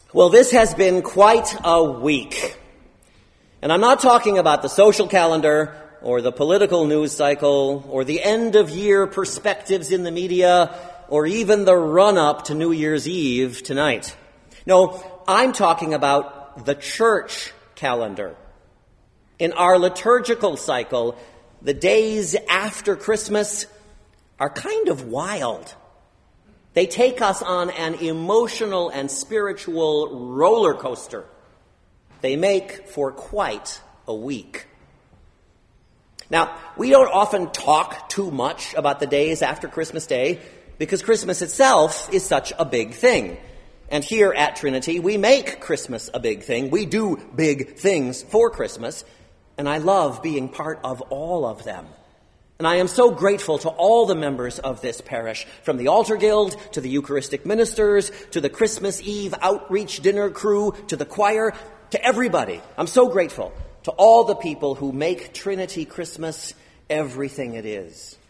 Well, this has been quite a week. And I'm not talking about the social calendar or the political news cycle or the end-of-year perspectives in the media or even the run-up to New Year's Eve tonight. No, I'm talking about the church calendar. In our liturgical cycle, the days after Christmas are kind of wild. They take us on an emotional and spiritual roller coaster. They make for quite a week. Now, we don't often talk too much about the days after Christmas Day because Christmas itself is such a big thing. And here at Trinity, we make Christmas a big thing. We do big things for Christmas. And I love being part of all of them. And I am so grateful to all the members of this parish, from the altar guild to the Eucharistic ministers, to the Christmas Eve outreach dinner crew, to the choir, to everybody. I'm so grateful to all the people who make Trinity Christmas everything it is.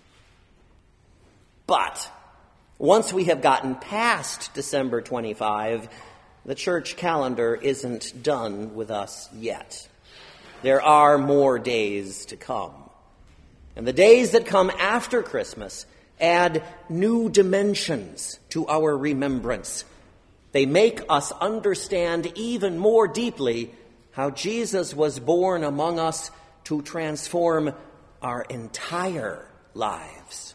But once we have gotten past December 25, the church calendar isn't done with us yet. There are more days to come. And the days that come after Christmas add new dimensions to our remembrance. They make us understand even more deeply how Jesus was born among us to transform our entire lives.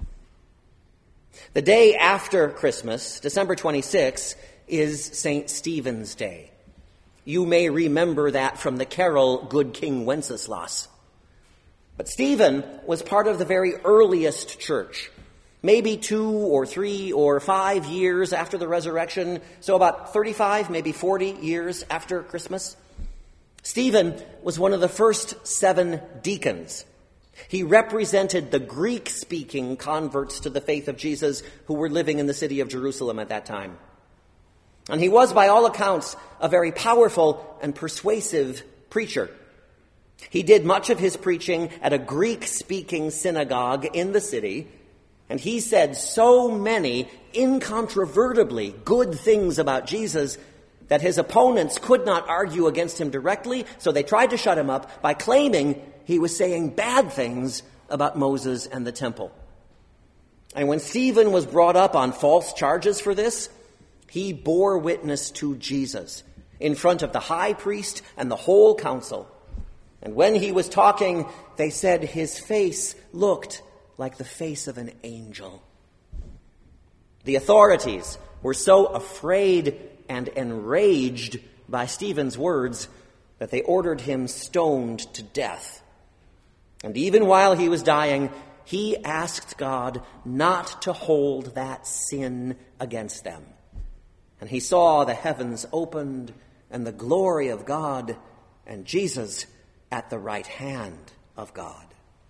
The day after Christmas, December 26, is St. Stephen's Day. You may remember that from the carol, Good King Wenceslas. But Stephen was part of the very earliest church, maybe 2 or 3 or 5 years after the resurrection, so about 35, maybe 40 years after Christmas. Stephen was one of the first 7 deacons. He represented the Greek-speaking converts to the faith of Jesus who were living in the city of Jerusalem at that time. And he was, by all accounts, a very powerful and persuasive preacher. He did much of his preaching at a Greek-speaking synagogue in the city, and he said so many incontrovertibly good things about Jesus that his opponents could not argue against him directly, so they tried to shut him up by claiming he was saying bad things about Moses and the temple. And when Stephen was brought up on false charges for this, he bore witness to Jesus in front of the high priest and the whole council. And when he was talking, they said his face looked like the face of an angel. The authorities were so afraid and enraged by Stephen's words that they ordered him stoned to death. And even while he was dying, he asked God not to hold that sin against them. And he saw the heavens opened and the glory of God and Jesus at the right hand of God.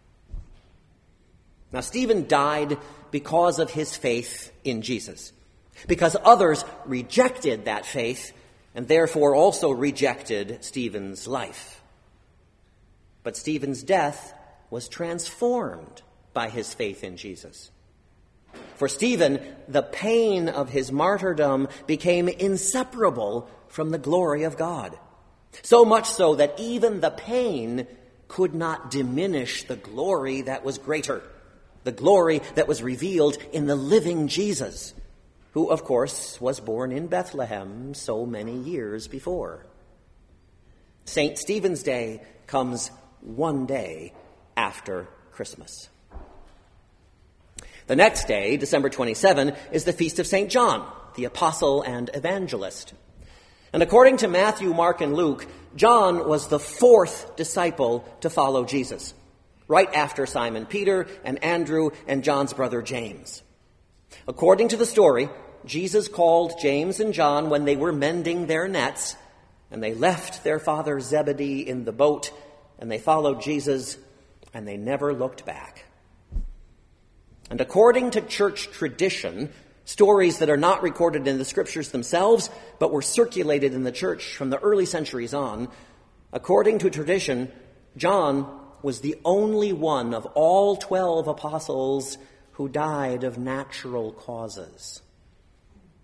Now, Stephen died because of his faith in Jesus, because others rejected that faith and therefore also rejected Stephen's life. But Stephen's death was transformed by his faith in Jesus. For Stephen, the pain of his martyrdom became inseparable from the glory of God. So much so that even the pain could not diminish the glory that was greater, the glory that was revealed in the living Jesus, who, of course, was born in Bethlehem so many years before. St. Stephen's Day comes one day after Christmas. The next day, December 27, is the feast of St. John, the apostle and evangelist. And according to Matthew, Mark, and Luke, John was the 4th disciple to follow Jesus, right after Simon Peter and Andrew and John's brother James. According to the story, Jesus called James and John when they were mending their nets, and they left their father Zebedee in the boat, and they followed Jesus, and they never looked back. And according to church tradition, stories that are not recorded in the scriptures themselves, but were circulated in the church from the early centuries on, according to tradition, John was the only one of all 12 apostles who died of natural causes.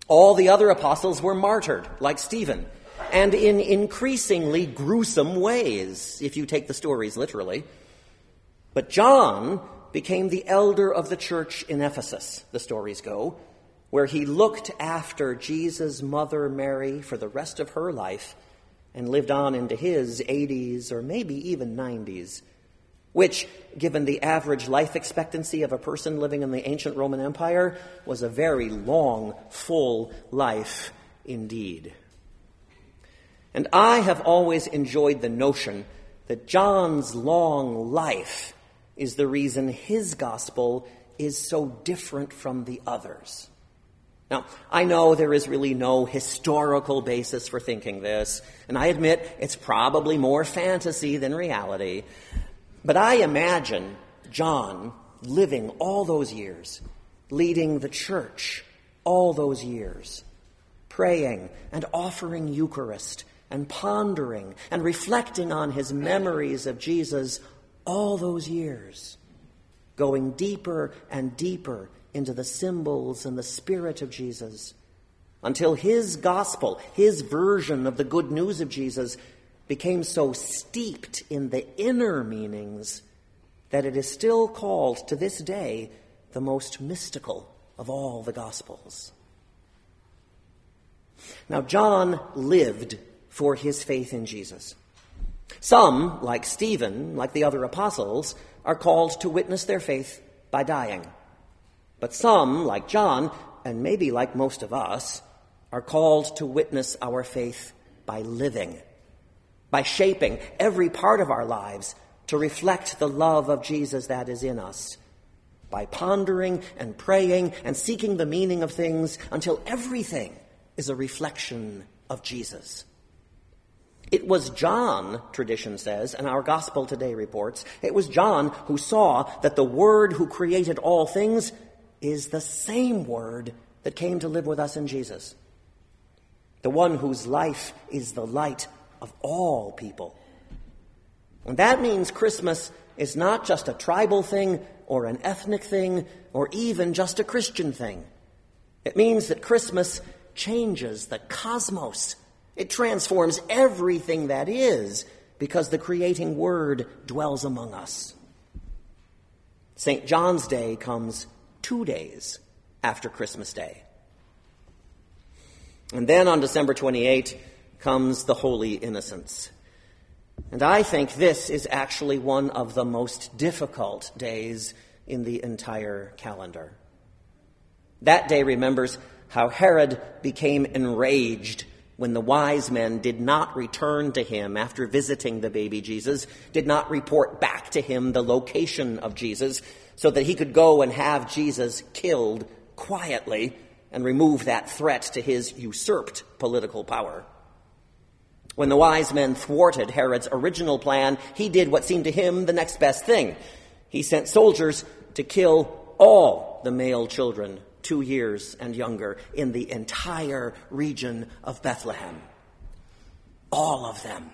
All the other apostles were martyred, like Stephen, and in increasingly gruesome ways, if you take the stories literally. But John became the elder of the church in Ephesus, the stories go, where he looked after Jesus' mother Mary for the rest of her life and lived on into his 80s or maybe even 90s, which, given the average life expectancy of a person living in the ancient Roman Empire, was a very long, full life indeed. And I have always enjoyed the notion that John's long life is the reason his gospel is so different from the others. Now, I know there is really no historical basis for thinking this, and I admit it's probably more fantasy than reality, but I imagine John living all those years, leading the church all those years, praying and offering Eucharist and pondering and reflecting on his memories of Jesus all those years, going deeper and deeper into the symbols and the spirit of Jesus, until his gospel, his version of the good news of Jesus, became so steeped in the inner meanings that it is still called to this day the most mystical of all the Gospels. Now, John lived for his faith in Jesus. Some, like Stephen, like the other apostles, are called to witness their faith by dying. But some, like John, and maybe like most of us, are called to witness our faith by living, by shaping every part of our lives to reflect the love of Jesus that is in us, by pondering and praying and seeking the meaning of things until everything is a reflection of Jesus. It was John, tradition says, and our gospel today reports, it was John who saw that the Word who created all things is the same Word that came to live with us in Jesus, the one whose life is the light of all people. And that means Christmas is not just a tribal thing or an ethnic thing or even just a Christian thing. It means that Christmas changes the cosmos. It transforms everything that is, because the creating Word dwells among us. St. John's Day comes 2 days after Christmas Day. And then on December 28 comes the Holy Innocents. And I think this is actually one of the most difficult days in the entire calendar. That day remembers how Herod became enraged when the wise men did not return to him after visiting the baby Jesus, did not report back to him the location of Jesus, so that he could go and have Jesus killed quietly and remove that threat to his usurped political power. When the wise men thwarted Herod's original plan, he did what seemed to him the next best thing. He sent soldiers to kill all the male children 2 years and younger in the entire region of Bethlehem. All of them.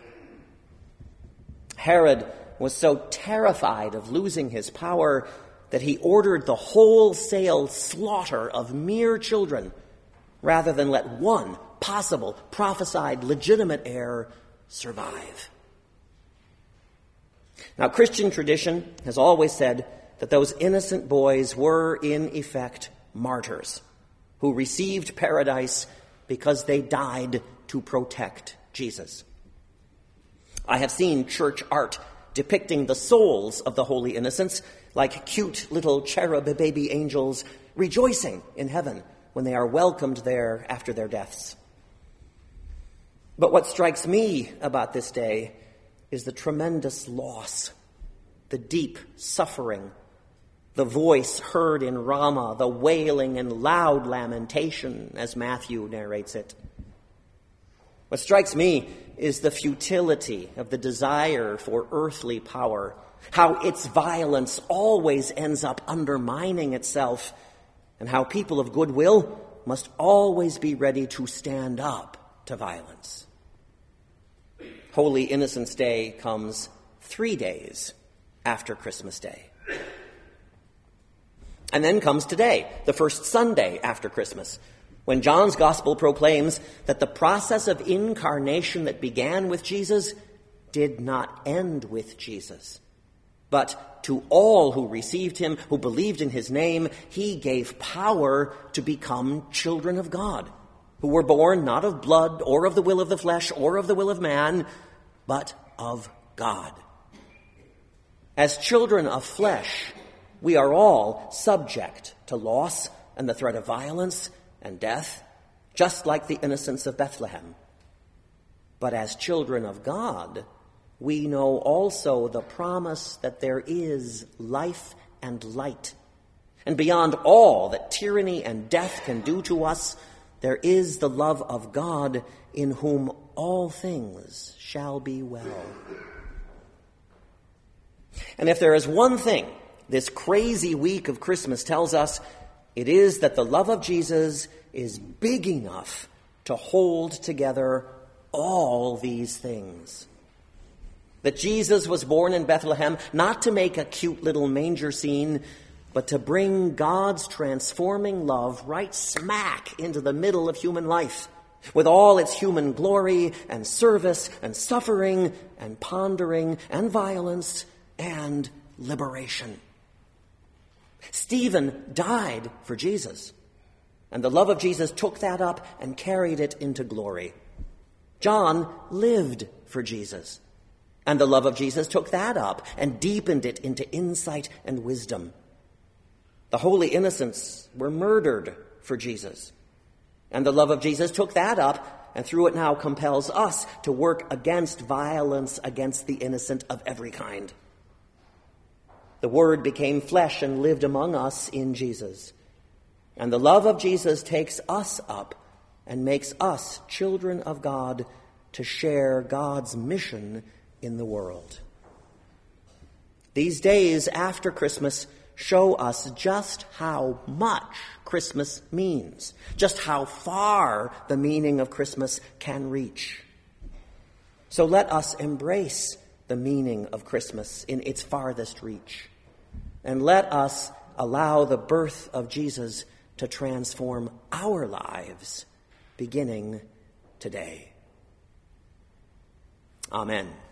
Herod was so terrified of losing his power that he ordered the wholesale slaughter of mere children rather than let one possible, prophesied, legitimate heir survive. Now, Christian tradition has always said that those innocent boys were, in effect, martyrs who received paradise because they died to protect Jesus. I have seen church art depicting the souls of the holy innocents like cute little cherub baby angels rejoicing in heaven when they are welcomed there after their deaths. But what strikes me about this day is the tremendous loss, the deep suffering, the voice heard in Ramah, the wailing and loud lamentation, as Matthew narrates it. What strikes me is the futility of the desire for earthly power, how its violence always ends up undermining itself, and how people of goodwill must always be ready to stand up to violence. Holy Innocents' Day comes 3 days after Christmas Day. And then comes today, the first Sunday after Christmas, when John's gospel proclaims that the process of incarnation that began with Jesus did not end with Jesus, but to all who received him, who believed in his name, he gave power to become children of God, who were born not of blood or of the will of the flesh or of the will of man, but of God. As children of flesh, we are all subject to loss and the threat of violence and death, just like the innocents of Bethlehem. But as children of God, we know also the promise that there is life and light. And beyond all that tyranny and death can do to us, there is the love of God in whom all things shall be well. And if there is one thing this crazy week of Christmas tells us, it is that the love of Jesus is big enough to hold together all these things. That Jesus was born in Bethlehem not to make a cute little manger scene, but to bring God's transforming love right smack into the middle of human life, with all its human glory and service and suffering and pondering and violence and liberation. Stephen died for Jesus, and the love of Jesus took that up and carried it into glory. John lived for Jesus, and the love of Jesus took that up and deepened it into insight and wisdom. The holy innocents were murdered for Jesus, and the love of Jesus took that up and through it now compels us to work against violence against the innocent of every kind. The Word became flesh and lived among us in Jesus. And the love of Jesus takes us up and makes us children of God to share God's mission in the world. These days after Christmas show us just how much Christmas means, just how far the meaning of Christmas can reach. So let us embrace the meaning of Christmas in its farthest reach. And let us allow the birth of Jesus to transform our lives beginning today. Amen.